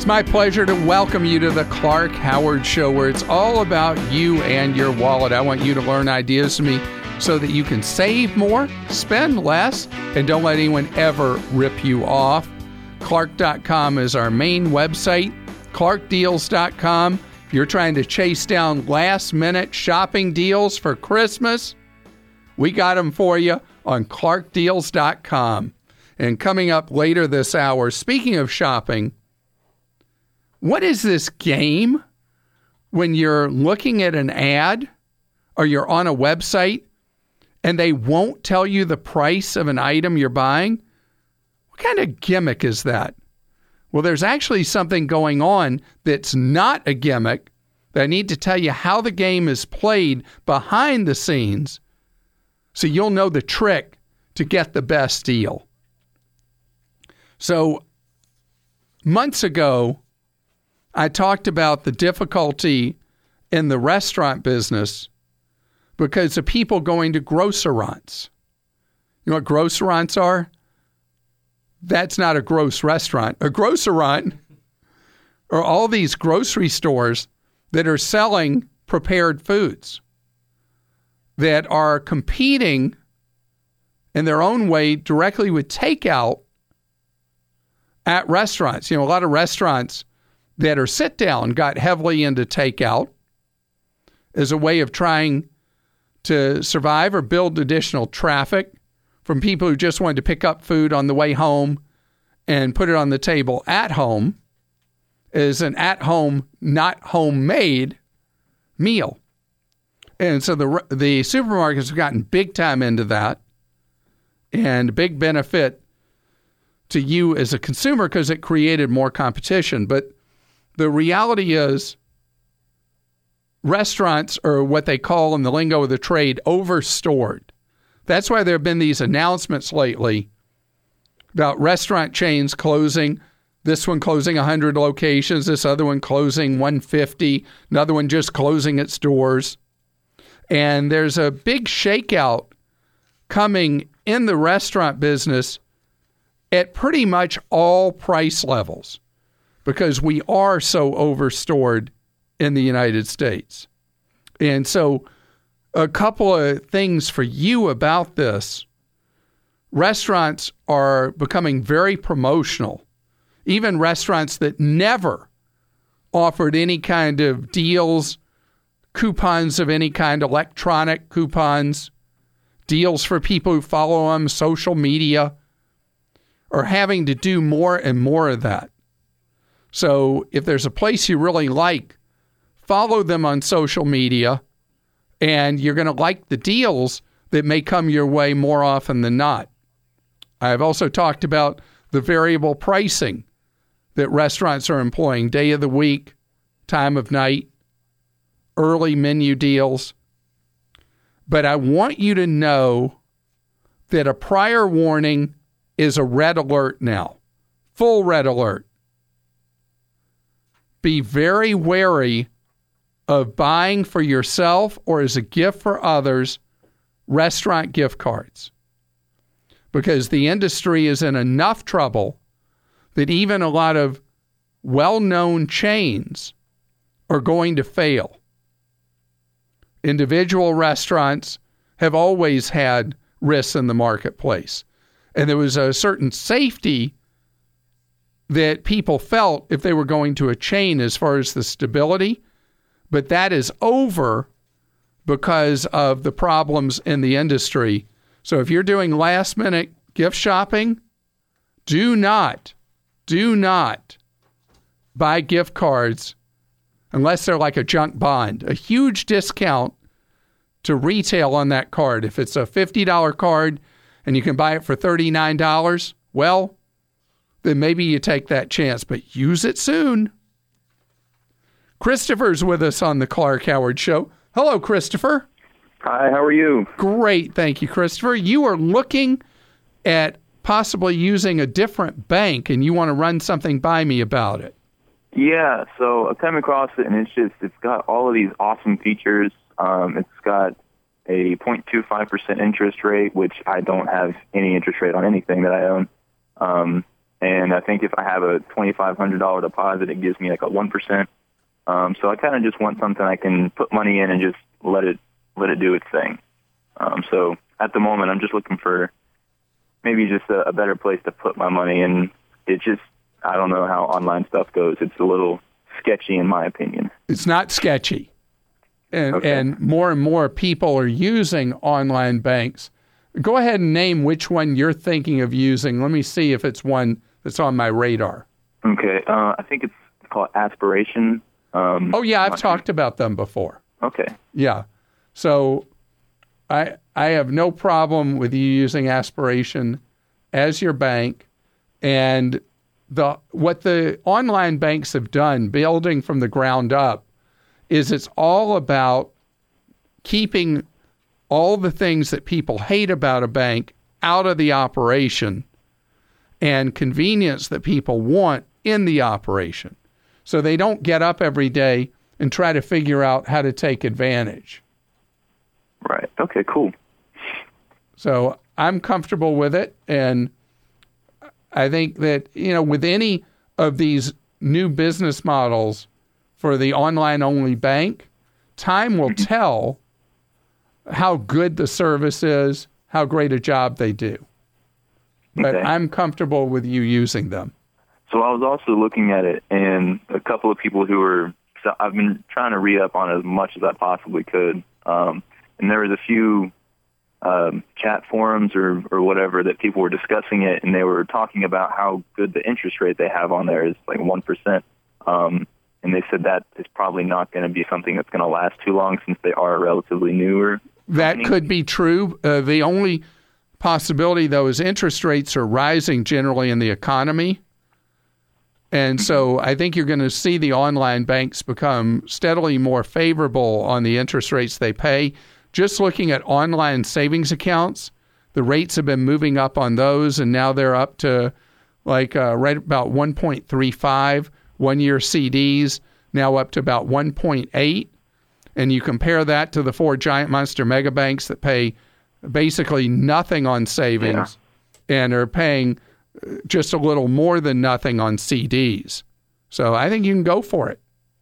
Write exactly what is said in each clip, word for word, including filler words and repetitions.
It's my pleasure to welcome you to the Clark Howard Show, where it's all about you and your wallet. I want you to learn ideas from me so that you can save more, spend less, and don't let anyone ever rip you off. Clark dot com is our main website, Clark Deals dot com. If you're trying to chase down last-minute shopping deals for Christmas, we got them for you on Clark Deals dot com. And coming up later this hour, speaking of shopping, what is this game when you're looking at an ad or you're on a website and they won't tell you the price of an item you're buying? What kind of gimmick is that? Well, there's actually something going on that's not a gimmick that I need to tell you how the game is played behind the scenes so you'll know the trick to get the best deal. So, months ago, I talked about the difficulty in the restaurant business because of people going to grocerants. You know what grocerants are? That's not a gross restaurant. A grocerant are all these grocery stores that are selling prepared foods that are competing in their own way directly with takeout at restaurants. You know, a lot of restaurants that are sit-down got heavily into takeout as a way of trying to survive or build additional traffic from people who just wanted to pick up food on the way home and put it on the table at home as an at-home, not homemade meal. And so the the supermarkets have gotten big time into that, and a big benefit to you as a consumer because it created more competition. But the reality is restaurants are what they call in the lingo of the trade overstored. That's why there have been these announcements lately about restaurant chains closing, this one closing one hundred locations, this other one closing one hundred fifty, another one just closing its doors. And there's a big shakeout coming in the restaurant business at pretty much all price levels because we are so overstored in the United States. And so a couple of things for you about this. Restaurants are becoming very promotional. Even restaurants that never offered any kind of deals, coupons of any kind, electronic coupons, deals for people who follow them, social media, are having to do more and more of that. So if there's a place you really like, follow them on social media, and you're going to like the deals that may come your way more often than not. I've also talked about the variable pricing that restaurants are employing, day of the week, time of night, early menu deals. But I want you to know that a prior warning is a red alert now, full red alert. Be very wary of buying for yourself or as a gift for others restaurant gift cards, because the industry is in enough trouble that even a lot of well-known chains are going to fail. Individual restaurants have always had risks in the marketplace, and there was a certain safety that people felt if they were going to a chain as far as the stability, but that is over because of the problems in the industry. So if you're doing last-minute gift shopping, do not, do not buy gift cards unless they're like a junk bond. A huge discount to retail on that card. If it's a fifty dollars card and you can buy it for thirty-nine dollars, well, then maybe you take that chance, but use it soon. Christopher's with us on the Clark Howard Show. Hello, Christopher. Hi, how are you? Great, thank you, Christopher. You are looking at possibly using a different bank, and you want to run something by me about it. Yeah, so I came across it, and it's just, it's got all of these awesome features. Um, it's got a zero point two five percent interest rate, which I don't have any interest rate on anything that I own. Um, And I think if I have a twenty-five hundred dollars deposit, it gives me like a one percent. Um, so I kind of just want something I can put money in and just let it let it do its thing. Um, so at the moment, I'm just looking for maybe just a, a better place to put my money. And it's just, I don't know how online stuff goes. It's a little sketchy in my opinion. It's not sketchy. And, Okay. and more and more people are using online banks. Go ahead and name which one you're thinking of using. Let me see if it's one that's on my radar. Okay. Uh, I think it's called Aspiration. Um, Oh, yeah, I've talked about them before. Okay. Yeah. So I I have no problem with you using Aspiration as your bank. And the what the online banks have done, building from the ground up, is it's all about keeping all the things that people hate about a bank out of the operation and convenience that people want in the operation. So they don't get up every day and try to figure out how to take advantage. Right. Okay, cool. So I'm comfortable with it. And I think that, you know, with any of these new business models for the online-only bank, time will tell how good the service is, how great a job they do. But Okay. I'm comfortable with you using them. So I was also looking at it, and a couple of people who were, so I've been trying to read up on it as much as I possibly could. Um, and there was a few um, chat forums or, or whatever that people were discussing it, and they were talking about how good the interest rate they have on there is, like one percent. Um, and they said that is probably not going to be something that's going to last too long since they are relatively newer. That company. could be true. Uh, the only possibility, though, is interest rates are rising generally in the economy. And so I think you're going to see the online banks become steadily more favorable on the interest rates they pay. Just looking at online savings accounts, the rates have been moving up on those, and now they're up to like uh, right about one point three five. One-year C Ds now up to about one point eight. And you compare that to the four giant monster mega banks that pay basically nothing on savings and are paying just a little more than nothing on C Ds. So I think you can go for it.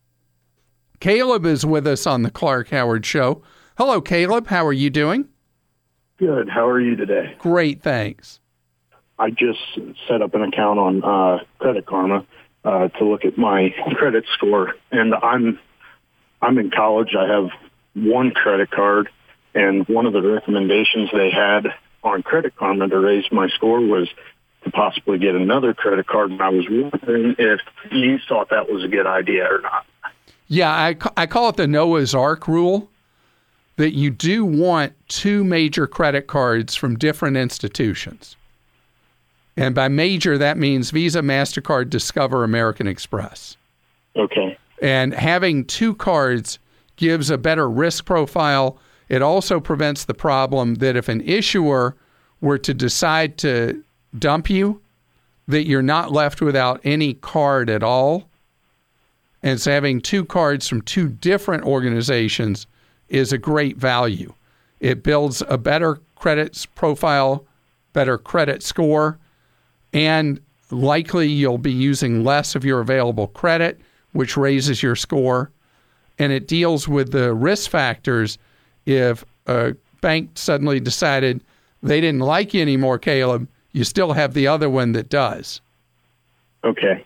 Caleb is with us on the Clark Howard Show. Hello, Caleb. How are you doing? Good. How are you today? Great, thanks. I just set up an account on uh, Credit Karma uh, to look at my credit score, and I'm I'm in college. I have one credit card, and one of the recommendations they had on Credit Karma to raise my score was to possibly get another credit card, and I was wondering if you thought that was a good idea or not. Yeah, I, ca- I call it the Noah's Ark rule, that you do want two major credit cards from different institutions. And by major, that means Visa, MasterCard, Discover, American Express. Okay. And having two cards gives a better risk profile. It also prevents the problem that if an issuer were to decide to dump you, that you're not left without any card at all. And so having two cards from two different organizations is a great value. It builds a better credit profile, better credit score, and likely you'll be using less of your available credit, which raises your score. And it deals with the risk factors if a bank suddenly decided they didn't like you anymore, Caleb. You still have the other one that does. Okay.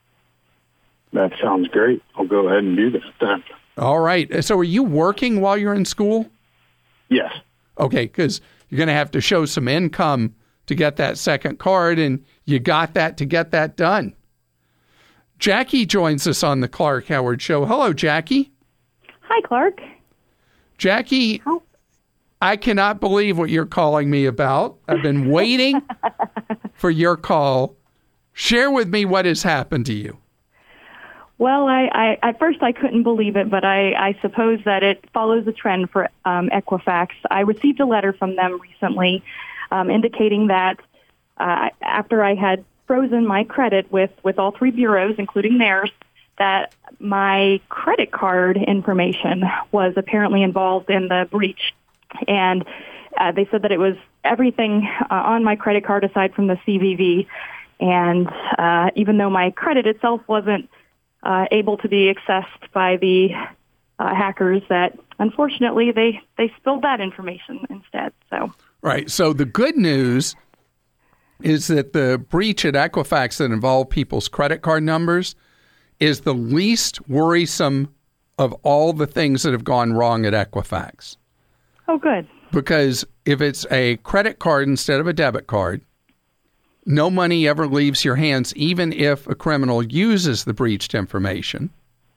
That sounds great. I'll go ahead and do that then. All right. So are you working while you're in school? Yes. Okay, because you're going to have to show some income to get that second card, and you got that to get that done. Jackie joins us on the Clark Howard Show. Hello, Jackie. Hi, Clark. Jackie, How? I cannot believe what you're calling me about. I've been waiting for your call. Share with me what has happened to you. Well, I, I at first I couldn't believe it, but I, I suppose that it follows a trend for um, Equifax. I received a letter from them recently um, indicating that uh, after I had frozen my credit with, with all three bureaus, including theirs, that my credit card information was apparently involved in the breach. And uh, they said that it was everything uh, on my credit card aside from the C V V. And uh, even though my credit itself wasn't uh, able to be accessed by the uh, hackers, that unfortunately they, they spilled that information instead. So right. So the good news is that the breach at Equifax that involved people's credit card numbers is the least worrisome of all the things that have gone wrong at Equifax. Oh, good. Because if it's a credit card instead of a debit card, no money ever leaves your hands, even if a criminal uses the breached information.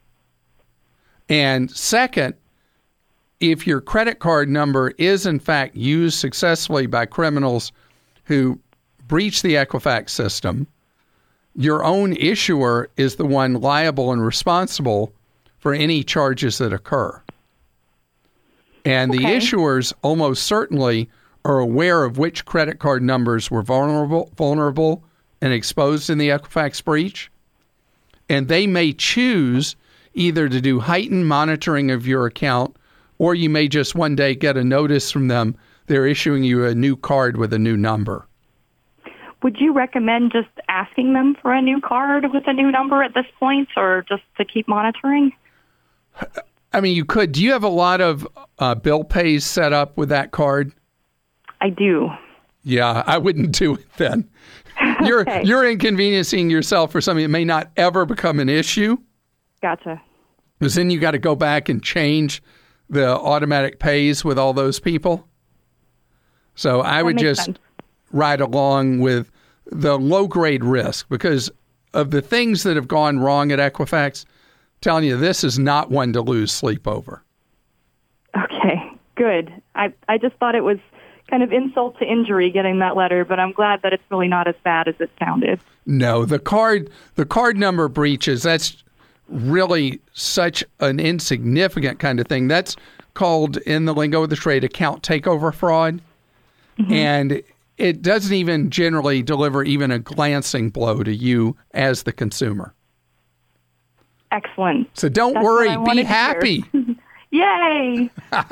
And second, if your credit card number is in fact used successfully by criminals who breach the Equifax system, your own issuer is the one liable and responsible for any charges that occur. And okay. the issuers almost certainly are aware of which credit card numbers were vulnerable, vulnerable and exposed in the Equifax breach. And they may choose either to do heightened monitoring of your account, or you may just one day get a notice from them. They're issuing you a new card with a new number. Would you recommend just asking them for a new card with a new number at this point, or just to keep monitoring? I mean, you could. Do you have a lot of uh, bill pays set up with that card? I do. Yeah, I wouldn't do it then. You're okay. You're inconveniencing yourself for something that may not ever become an issue. Gotcha. Because then you got to go back and change the automatic pays with all those people. So I that would just sense. ride along with the low-grade risk, because of the things that have gone wrong at Equifax, telling you this is not one to lose sleep over. Okay, good. I, I just thought it was kind of insult to injury getting that letter, but I'm glad that it's really not as bad as it sounded. No, the card the card number breaches, that's really such an insignificant kind of thing. That's called, in the lingo of the trade, account takeover fraud. Mm-hmm. And it doesn't even generally deliver even a glancing blow to you as the consumer. Excellent. So don't That's worry, be happy. Yay!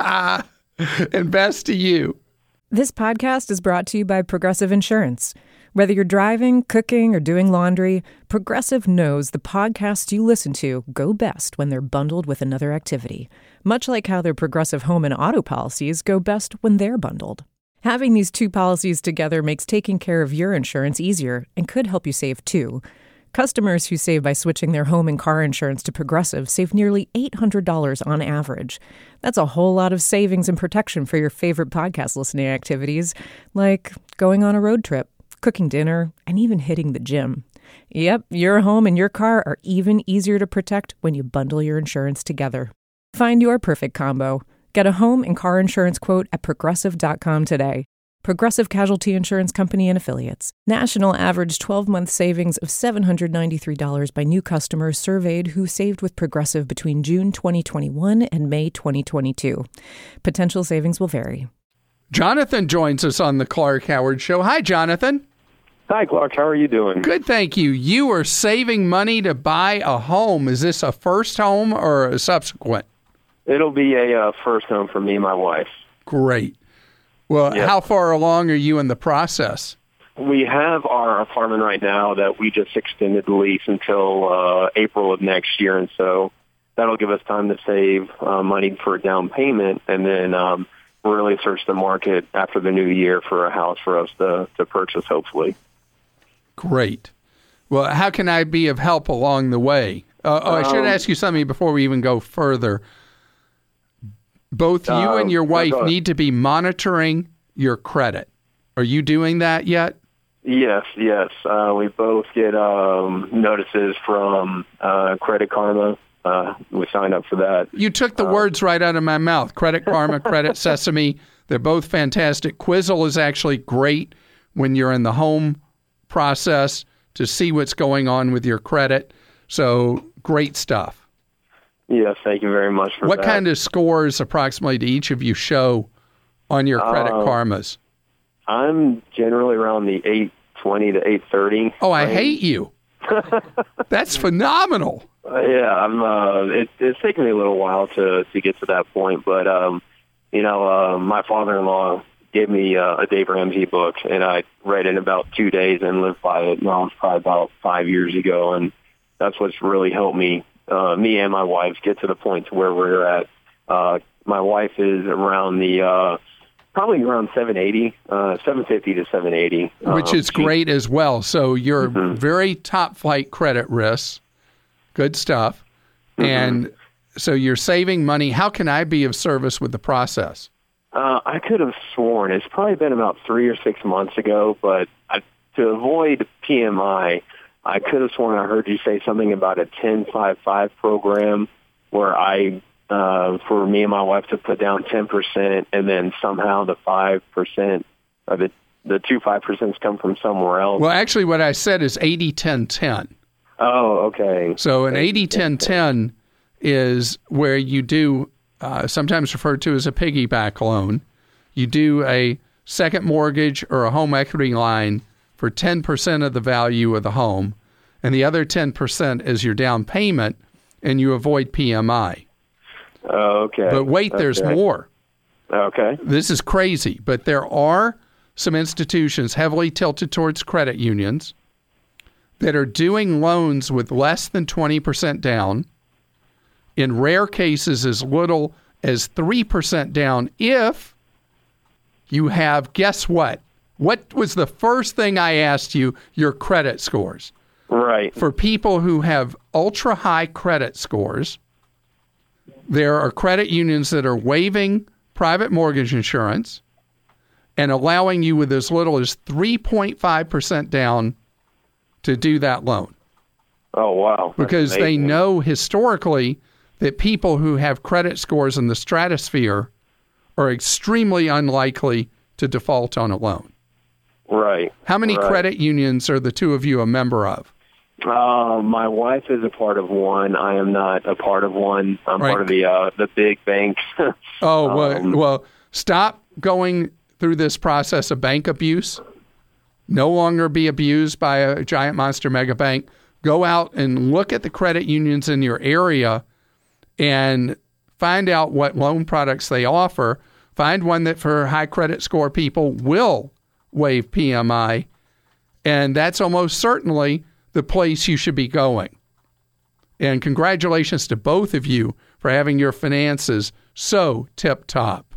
And best to you. This podcast is brought to you by Progressive Insurance. Whether you're driving, cooking, or doing laundry, Progressive knows the podcasts you listen to go best when they're bundled with another activity, much like how their Progressive home and auto policies go best when they're bundled. Having these two policies together makes taking care of your insurance easier and could help you save too. Customers who save by switching their home and car insurance to Progressive save nearly eight hundred dollars on average. That's a whole lot of savings and protection for your favorite podcast listening activities, like going on a road trip, cooking dinner, and even hitting the gym. Yep, your home and your car are even easier to protect when you bundle your insurance together. Find your perfect combo. Get a home and car insurance quote at progressive dot com today. Progressive Casualty Insurance Company and Affiliates. National average twelve-month savings of seven hundred ninety-three dollars by new customers surveyed who saved with Progressive between June twenty twenty-one and May twenty twenty-two. Potential savings will vary. Jonathan joins us on the Clark Howard Show. Hi, Jonathan. Hi, Clark. How are you doing? Good, thank you. You are saving money to buy a home. Is this a first home or a subsequent? It'll be a uh, first home for me and my wife. Great. Well, yep. How far along are you in the process? We have our apartment right now that we just extended the lease until uh, April of next year, and so that'll give us time to save uh, money for a down payment, and then um, really search the market after the new year for a house for us to, to purchase, hopefully. Great. Well, how can I be of help along the way? Uh, oh, I should um, ask you something before we even go further. Both you uh, and your wife need to be monitoring your credit. Are you doing that yet? Yes, yes. Uh, we both get um, notices from uh, Credit Karma. Uh, we signed up for that. You took the uh, words right out of my mouth. Credit Karma, Credit Sesame. They're both fantastic. Quizzle is actually great when you're in the home process to see what's going on with your credit. So great stuff. Yes, thank you very much for what that. What kind of scores approximately do each of you show on your Credit uh, Karmas? I'm generally around the eight twenty to eight thirty. Oh, I range. hate you. That's phenomenal. Uh, yeah, I'm. Uh, it, it's taken me a little while to, to get to that point, but um, you know, uh, my father-in-law gave me uh, a Dave Ramsey book, and I read it in about two days and lived by it. Now it's probably about five years ago, and that's what's really helped me, uh, me and my wife, get to the point to where we're at. Uh, my wife is around the uh, probably around seven eighty, uh, seven fifty to seven eighty, which um, is great as well. So you're mm-hmm. very top flight credit risks, good stuff, mm-hmm. and so you're saving money. How can I be of service with the process? Uh, I could have sworn it's probably been about three or six months ago, but I, to avoid P M I, I could have sworn I heard you say something about a ten five five program where I, uh, for me and my wife to put down ten percent and then somehow the five percent or the, the two five percents come from somewhere else. Well, actually what I said is eighty ten ten. Oh, okay. So an eighty ten ten is where you do, uh, sometimes referred to as a piggyback loan. You do a second mortgage or a home equity line for ten percent of the value of the home, and the other ten percent is your down payment, and you avoid P M I. Okay. But wait, okay. there's more. Okay. This is crazy, but there are some institutions heavily tilted towards credit unions that are doing loans with less than twenty percent down, in rare cases as little as three percent down if you have, guess what? What was the first thing I asked you? Your credit scores. Right. For people who have ultra-high credit scores, there are credit unions that are waiving private mortgage insurance and allowing you with as little as three point five percent down to do that loan. Oh, wow. That's because amazing. They know historically that people who have credit scores in the stratosphere are extremely unlikely to default on a loan. Right. How many right. credit unions are the two of you a member of? Uh, my wife is a part of one. I am not a part of one. I'm Right. part of the uh, the big banks. Oh, well, Um, well, stop going through this process of bank abuse. No longer be abused by a giant monster mega bank. Go out and look at the credit unions in your area and find out what loan products they offer. Find one that for high credit score people will waive P M I, and that's almost certainly the place you should be going. And congratulations to both of you for having your finances so tip-top.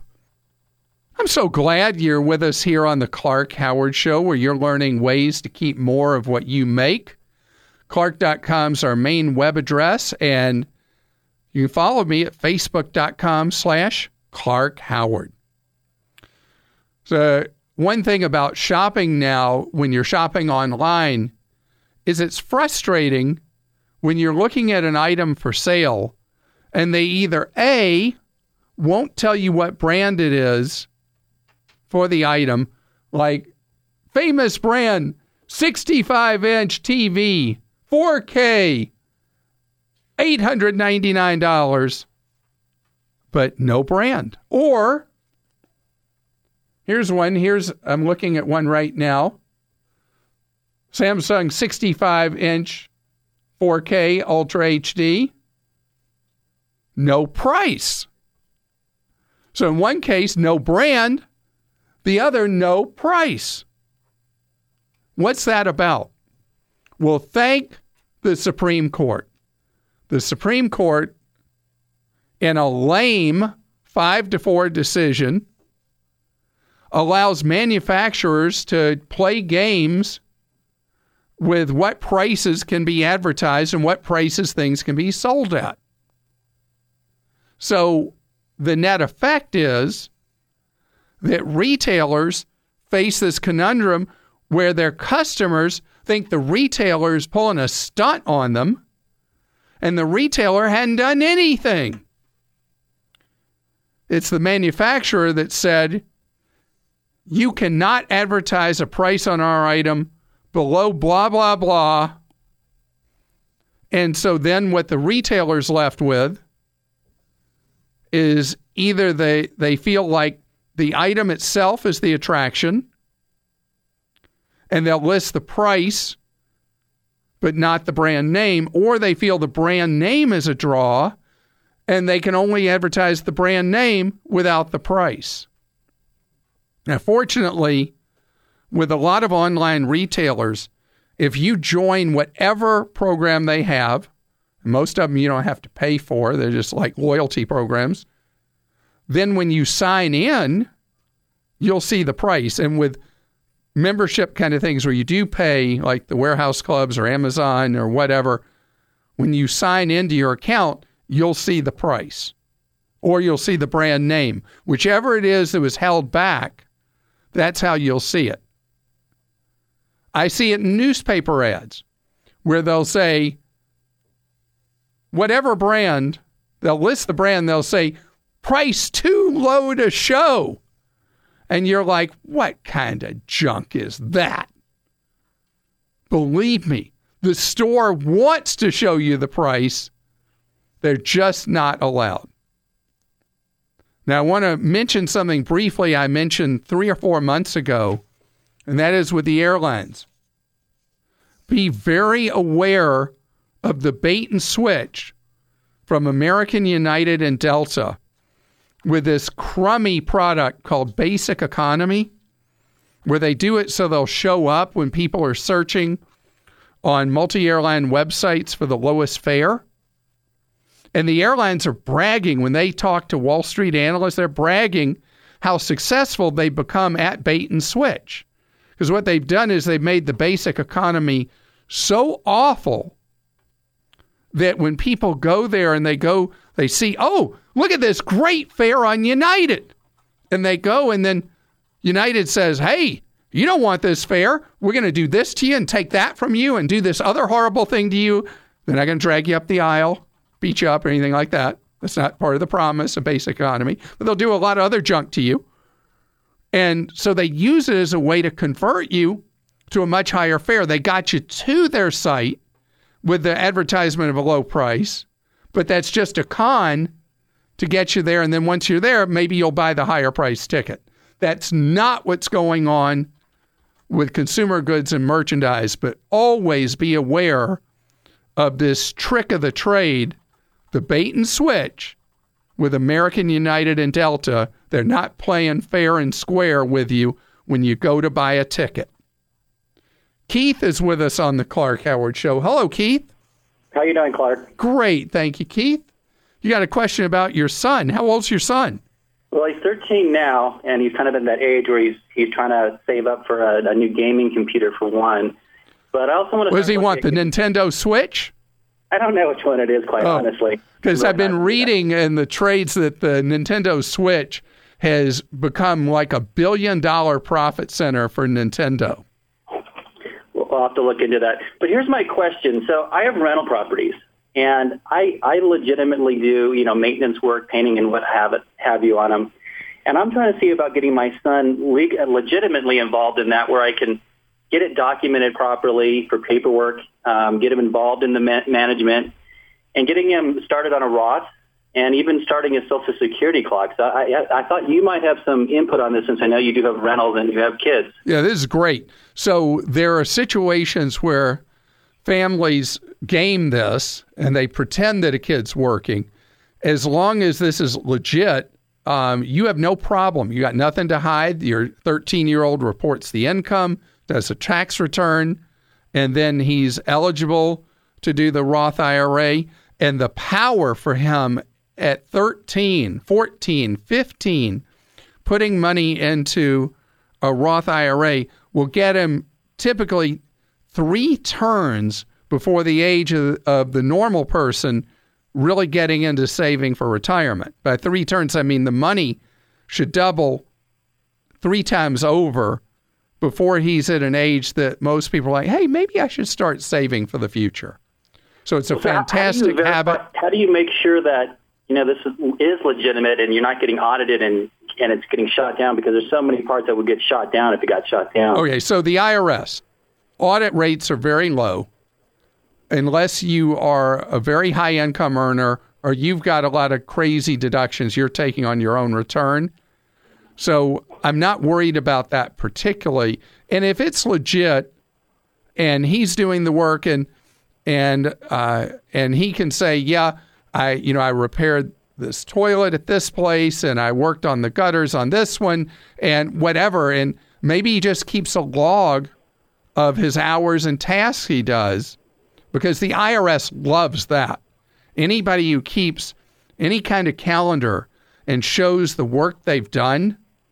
I'm so glad you're with us here on the Clark Howard Show, where you're learning ways to keep more of what you make. Clark dot com is our main web address, and you can follow me at facebook.com slash Clark Howard. So one thing about shopping now, when you're shopping online, is it's frustrating when you're looking at an item for sale and they either A, won't tell you what brand it is for the item, like famous brand, sixty-five inch T V, four K, eight hundred ninety-nine dollars, but no brand. Or, here's one, here's, I'm looking at one right now, Samsung sixty-five inch four K Ultra H D, no price. So in one case, no brand, the other, no price. What's that about? Well, thank the Supreme Court. The Supreme Court, in a lame five to four decision, allows manufacturers to play games with what prices can be advertised and what prices things can be sold at. So the net effect is that retailers face this conundrum where their customers think the retailer is pulling a stunt on them, and the retailer hadn't done anything. It's the manufacturer that said, you cannot advertise a price on our item below blah, blah, blah. And so then what the retailer's left with is either they, they feel like the item itself is the attraction, and they'll list the price, but not the brand name, or they feel the brand name is a draw, and they can only advertise the brand name without the price. Now, fortunately, with a lot of online retailers, if you join whatever program they have, most of them you don't have to pay for, they're just like loyalty programs, then when you sign in, you'll see the price. And with membership kind of things where you do pay, like the warehouse clubs or Amazon or whatever, when you sign into your account, you'll see the price or you'll see the brand name. Whichever it is that was held back, that's how you'll see it. I see it in newspaper ads where they'll say, whatever brand, they'll list the brand, they'll say, price too low to show. And you're like, what kind of junk is that? Believe me, the store wants to show you the price. They're just not allowed. Now, I want to mention something briefly I mentioned three or four months ago, and that is with the airlines. Be very aware of the bait and switch from American, United, and Delta with this crummy product called Basic Economy, where they do it so they'll show up when people are searching on multi-airline websites for the lowest fare. And the airlines are bragging when they talk to Wall Street analysts, they're bragging how successful they've become at bait and switch. Because what they've done is they've made the Basic Economy so awful that when people go there and they go, they see, oh, look at this great fare on United. And they go and then United says, hey, you don't want this fare. We're going to do this to you and take that from you and do this other horrible thing to you. They're not going to drag you up the aisle, beat you up or anything like that. That's not part of the promise of Basic Economy. But they'll do a lot of other junk to you. And so they use it as a way to convert you to a much higher fare. They got you to their site with the advertisement of a low price, but that's just a con to get you there. And then once you're there, maybe you'll buy the higher price ticket. That's not what's going on with consumer goods and merchandise, but always be aware of this trick of the trade, the bait and switch with American, United, and Delta. They're not playing fair and square with you when you go to buy a ticket. Keith is with us on the Clark Howard Show. Hello, Keith. How you doing, Clark? Great. Thank you, Keith. You got a question about your son. How old's your son? Well, he's thirteen now, and he's kind of in that age where he's he's trying to save up for a, a new gaming computer for one. But I also want to... What does he want, the Nintendo Switch? I don't know which one it is, quite oh, honestly. Because I've been reading in the trades that the Nintendo Switch has become like a billion-dollar profit center for Nintendo. I'll have to look into that. But here's my question. So I have rental properties, and I, I legitimately do, you know, maintenance work, painting, and what have it, have you on them. And I'm trying to see about getting my son leg- legitimately involved in that, where I can get it documented properly for paperwork, um, get him involved in the ma- management, and getting him started on a Roth, and even starting his Social Security clock. So I, I, I thought you might have some input on this, since I know you do have rentals and you have kids. Yeah, this is great. So there are situations where families game this and they pretend that a kid's working. As long as this is legit, um, you have no problem. You got nothing to hide. Your thirteen-year-old reports the income, does a tax return, and then he's eligible to do the Roth I R A. And the power for him at thirteen, fourteen, fifteen, putting money into a Roth I R A will get him typically three turns before the age of, of the normal person really getting into saving for retirement. By three turns, I mean the money should double three times over before he's at an age that most people are like, hey, maybe I should start saving for the future. So it's a so fantastic how habit. How do you make sure that, you know, this is, is legitimate and you're not getting audited and, and it's getting shot down? Because there's so many parts that would get shot down if it got shot down. Okay, so the I R S, audit rates are very low unless you are a very high income earner or you've got a lot of crazy deductions you're taking on your own return. So I'm not worried about that particularly. And if it's legit and he's doing the work and and uh, and he can say, yeah, I you know I repaired this toilet at this place, and I worked on the gutters on this one, and whatever. And maybe he just keeps a log of his hours and tasks he does, because the I R S loves that. Anybody who keeps any kind of calendar and shows the work they've done,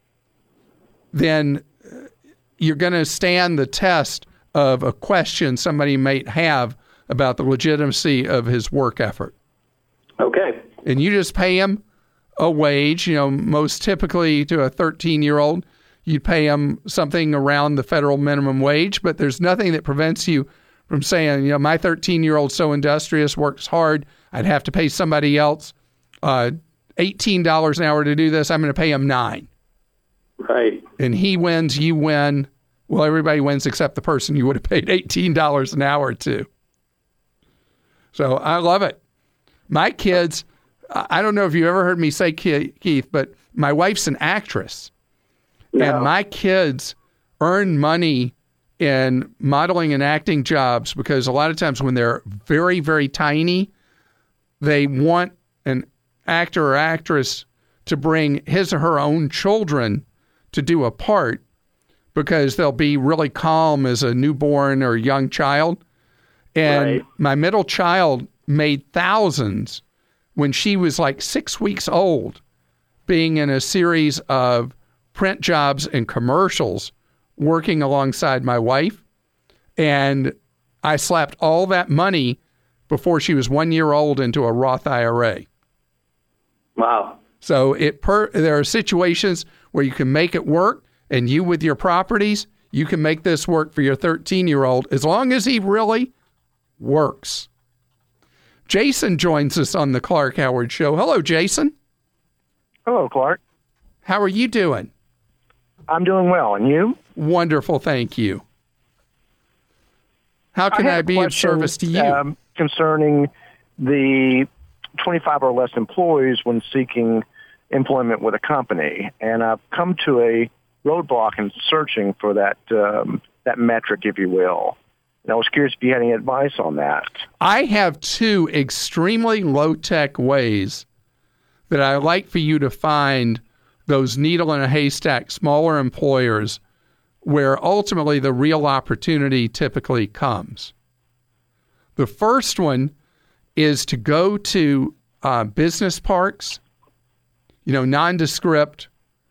then you're going to stand the test of a question somebody might have about the legitimacy of his work effort. Okay. And you just pay him a wage. You know, most typically to a thirteen-year-old, you'd pay him something around the federal minimum wage, but there's nothing that prevents you from saying, you know, my thirteen-year-old so industrious, works hard, I'd have to pay somebody else uh, eighteen dollars an hour to do this. I'm going to pay him nine. Right. And he wins, you win. Well, everybody wins except the person you would have paid eighteen dollars an hour to. So I love it. My kids, I don't know if you ever heard me say, Keith, but my wife's an actress. No. And my kids earn money in modeling and acting jobs because a lot of times when they're very, very tiny, they want an actor or actress to bring his or her own children to do a part because they'll be really calm as a newborn or young child. And right. my middle child made thousands when she was like six weeks old, being in a series of print jobs and commercials, working alongside my wife. And I slapped all that money before she was one year old into a Roth I R A. Wow. So it per, there are situations where you can make it work, and you with your properties, you can make this work for your thirteen-year-old as long as he really works. Jason joins us on the Clark Howard Show. Hello, Jason. Hello, Clark. How are you doing? I'm doing well, and you? Wonderful, thank you. How can I, I be of service to you? Um, concerning the twenty-five or less employees when seeking employment with a company, and I've come to a roadblock in searching for that um, that metric, if you will. And I was curious if you had any advice on that. I have two extremely low-tech ways that I like for you to find those needle in a haystack, smaller employers where ultimately the real opportunity typically comes. The first one is to go to uh, business parks, you know, nondescript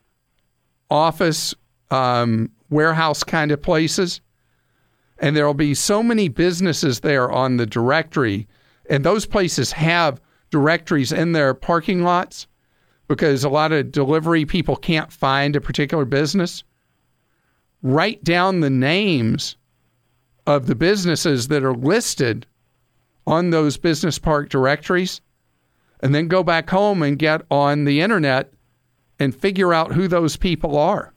office, um, warehouse kind of places. And there will be so many businesses there on the directory. And those places have directories in their parking lots because a lot of delivery people can't find a particular business. Write down the names of the businesses that are listed on those business park directories, and then go back home and get on the internet and figure out who those people are.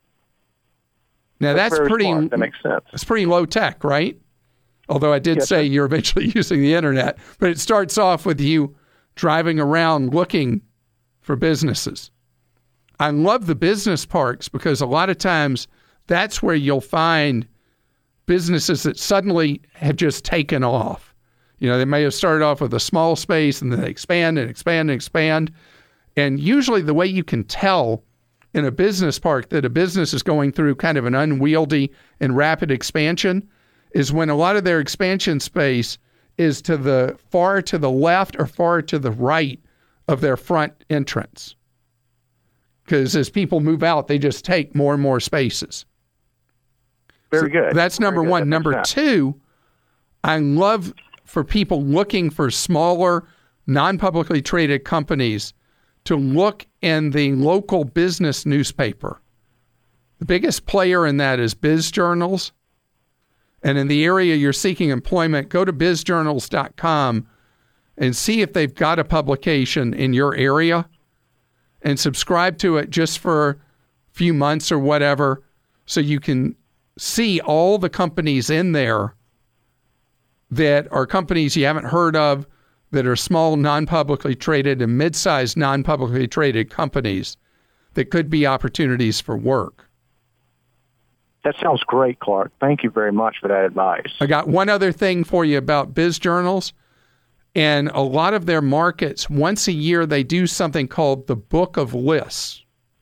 Now that's, that's pretty smart. That makes sense. It's pretty low tech, right? Although I did yes, say sir. You're eventually using the internet, but it starts off with you driving around looking for businesses. I love the business parks because a lot of times that's where you'll find businesses that suddenly have just taken off. You know, they may have started off with a small space and then they expand and expand and expand. And usually the way you can tell in a business park that a business is going through kind of an unwieldy and rapid expansion is when a lot of their expansion space is to the far to the left or far to the right of their front entrance. Because as people move out, they just take more and more spaces. Very so good. That's number Very one. That number two, I love for people looking for smaller, non-publicly traded companies to look in the local business newspaper. The biggest player in that is Biz Journals. And in the area you're seeking employment, go to biz journals dot com and see if they've got a publication in your area and subscribe to it just for a few months or whatever so you can see all the companies in there that are companies you haven't heard of, that are small, non-publicly traded and mid-sized non-publicly traded companies that could be opportunities for work. That sounds great, Clark. Thank you very much for that advice. I got one other thing for you about Biz Journals. And a lot of their markets, once a year, they do something called the Book of Lists.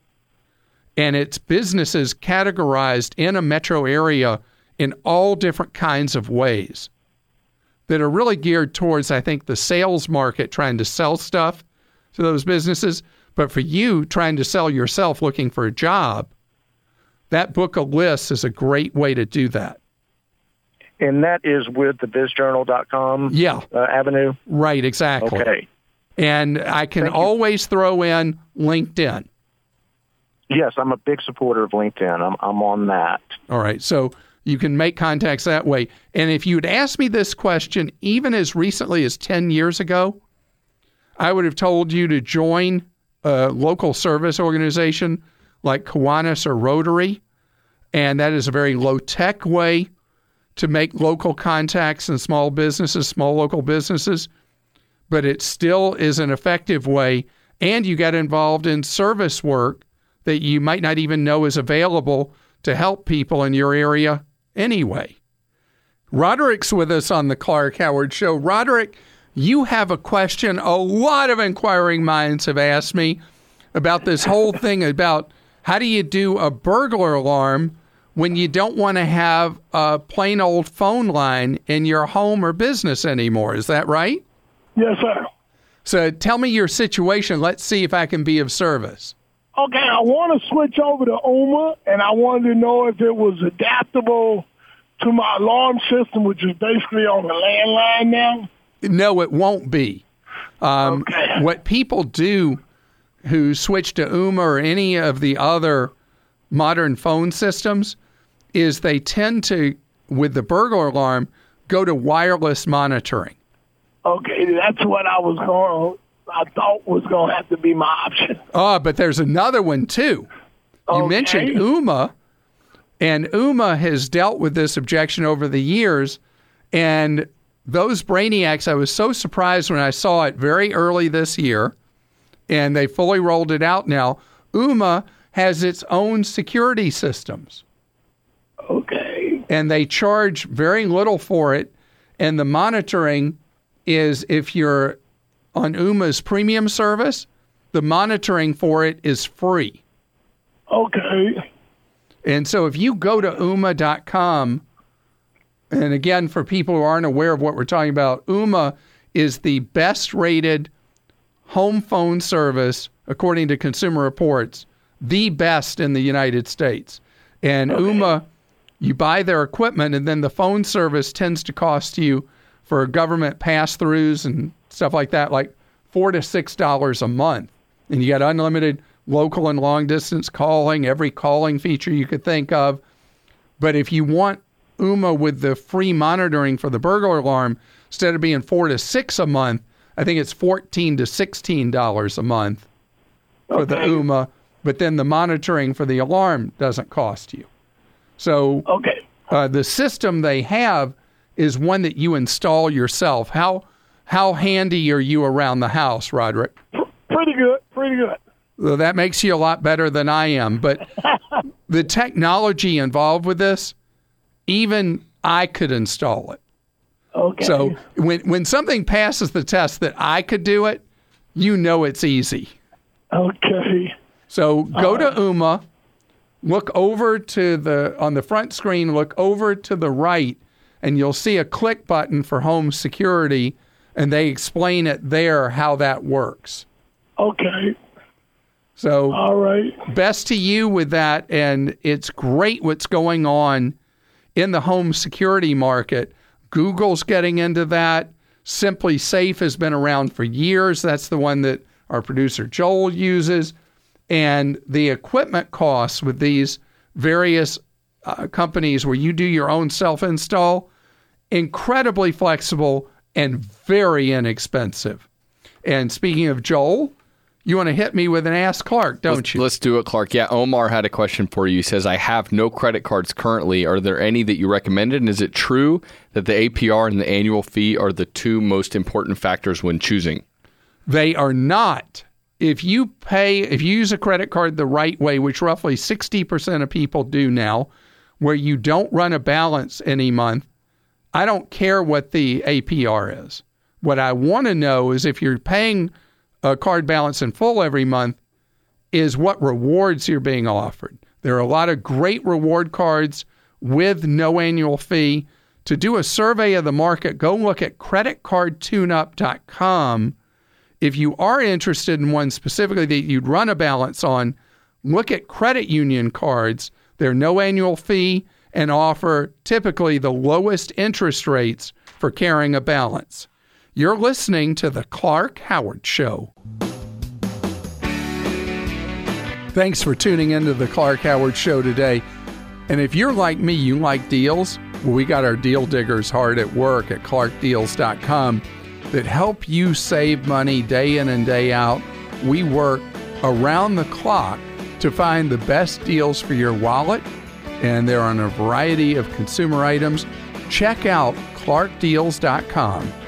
And it's businesses categorized in a metro area in all different kinds of ways that are really geared towards, I think, the sales market, trying to sell stuff to those businesses. But for you, trying to sell yourself, looking for a job, that Book of Lists is a great way to do that. And that is with the biz journal dot com yeah. uh, avenue? Right, exactly. Okay. And I can Thank you. always throw in LinkedIn. Yes, I'm a big supporter of LinkedIn. I'm I'm on that. All right. So you can make contacts that way. And if you'd asked me this question even as recently as ten years ago, I would have told you to join a local service organization like Kiwanis or Rotary. And that is a very low-tech way to make local contacts in small businesses, small local businesses. But it still is an effective way. And you get involved in service work that you might not even know is available to help people in your area anyway. Roderick's with us on the Clark Howard Show. Roderick, you have a question. A lot of inquiring minds have asked me about this whole thing about how do you do a burglar alarm when you don't want to have a plain old phone line in your home or business anymore. Is that right? Yes, sir. So tell me your situation. Let's see if I can be of service. Okay, I want to switch over to Ooma, and I wanted to know if it was adaptable to my alarm system, which is basically on the landline now. No, it won't be. Um, okay. What people do who switch to Ooma or any of the other modern phone systems is they tend to, with the burglar alarm, go to wireless monitoring. Okay, that's what I was going. I thought was going to have to be my option. Oh, but there's another one too. You okay. mentioned Ooma, and Ooma has dealt with this objection over the years. And those brainiacs, I was so surprised when I saw it very early this year, and they fully rolled it out now. Ooma has its own security systems. Okay. And they charge very little for it. And the monitoring is, if you're on Ooma's premium service, the monitoring for it is free. Okay. And so if you go to Ooma dot com, and again, for people who aren't aware of what we're talking about, Ooma is the best rated home phone service, according to Consumer Reports, the best in the United States. And okay. Ooma, you buy their equipment, and then the phone service tends to cost you, for government pass-throughs and stuff like that, like four to six dollars a month. And you got unlimited local and long-distance calling, every calling feature you could think of. But if you want Ooma with the free monitoring for the burglar alarm, instead of being four to six a month, I think it's fourteen to sixteen dollars a month for okay. the Ooma. But then the monitoring for the alarm doesn't cost you. So okay. uh, the system they have is one that you install yourself. How how handy are you around the house, Roderick? Pretty good, pretty good. Well, that makes you a lot better than I am. But the technology involved with this, even I could install it. Okay. So when when something passes the test that I could do it, you know it's easy. Okay. So go to Ooma, look over to the, on the front screen, look over to the right, and you'll see a click button for home security, and they explain it there how that works. Okay. So all right. Best to you with that, and it's great what's going on in the home security market. Google's getting into that. Simply Safe has been around for years. That's the one that our producer Joel uses. And the equipment costs with these various uh, companies where you do your own self-install, incredibly flexible and very inexpensive. And speaking of Joel, you want to hit me with an Ask Clark, don't let's, you? Let's do it, Clark. Yeah, Omar had a question for you. He says, I have no credit cards currently. Are there any that you recommended? And is it true that the A P R and the annual fee are the two most important factors when choosing? They are not. If you pay, if you use a credit card the right way, which roughly sixty percent of people do now, where you don't run a balance any month, I don't care what the A P R is. What I want to know is if you're paying a card balance in full every month, is what rewards you're being offered. There are a lot of great reward cards with no annual fee. To do a survey of the market, go look at credit card tune up dot com. If you are interested in one specifically that you'd run a balance on, look at credit union cards. They're no annual fee and offer typically the lowest interest rates for carrying a balance. You're listening to The Clark Howard Show. Thanks for tuning into The Clark Howard Show today. And if you're like me, you like deals, well, we got our deal diggers hard at work at clark deals dot com that help you save money day in and day out. We work around the clock to find the best deals for your wallet, and they're on a variety of consumer items. Check out clark deals dot com.